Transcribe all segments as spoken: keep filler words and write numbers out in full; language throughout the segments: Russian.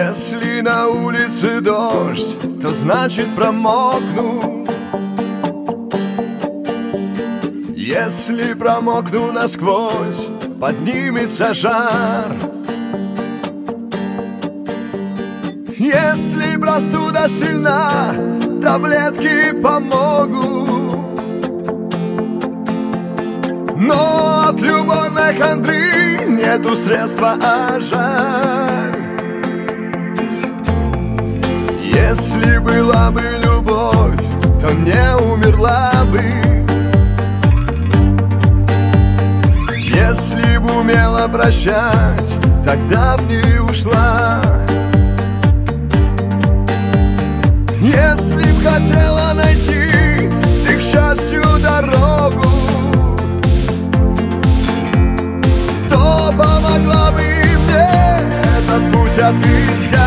Если на улице дождь, то значит промокну. Если промокну насквозь, поднимется жар. Если простуда сильна, таблетки помогут. Но от любовной хандры нету средства, а жаль. Если была бы любовь, то не умерла бы. Если бы умела прощать, тогда б не ушла. Если б хотела найти ты к счастью дорогу, то помогла бы и мне этот путь отыскать.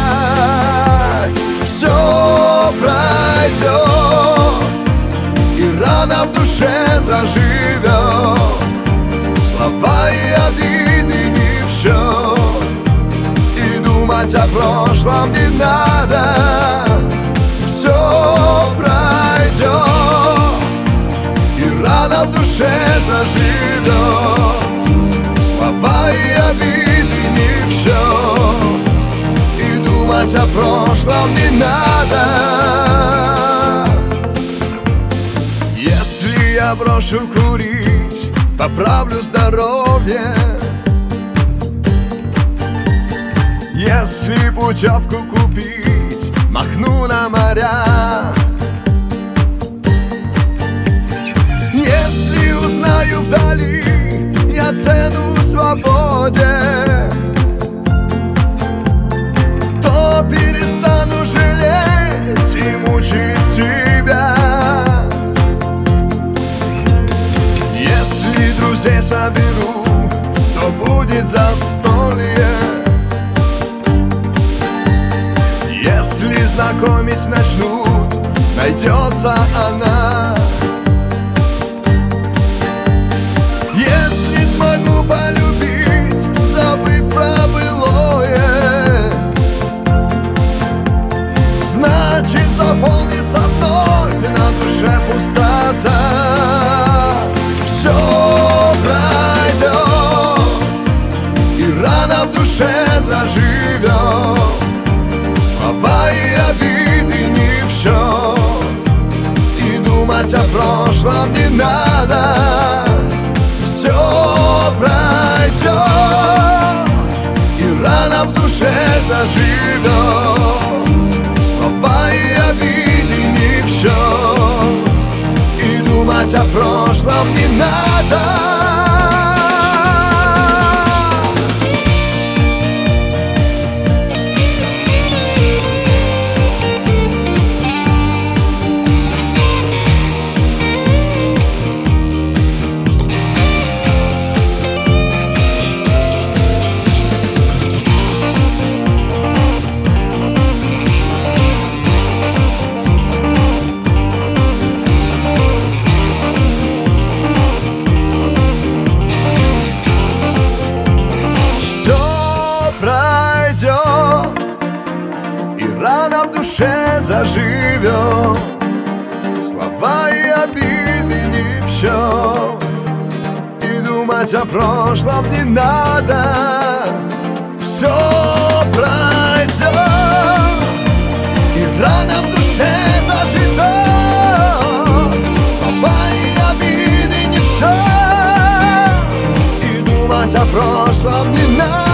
Все пройдет, и рана в душе заживет. Слова и обиды не в счет, и думать о прошлом не надо. Все пройдет, и рана в душе заживет. Слова и обиды не в счет, и думать о прошлом не надо. Если я брошу курить, поправлю здоровье. Если путевку купить, махну на моря. Если узнаю вдали я цену свободе, то перестану жалеть и мучить себя. Если друзей соберу, то будет застолье. Если знакомить начнут, найдется она. Если смогу полюбить, забыв про былое, значит заполнится вновь на душе пустота. Все пройдет, и рана в душе заживет. Слова и обиды не в счет, и думать о прошлом не надо. Все пройдет, и рана в душе заживет. Слова и обиды не в счет, и думать о прошлом не надо. Рана в душе заживет. Слова и обиды не в счет, и думать о прошлом не надо. Все пройдет, и рана в душе заживет. Слова и обиды не в счет, и думать о прошлом не надо.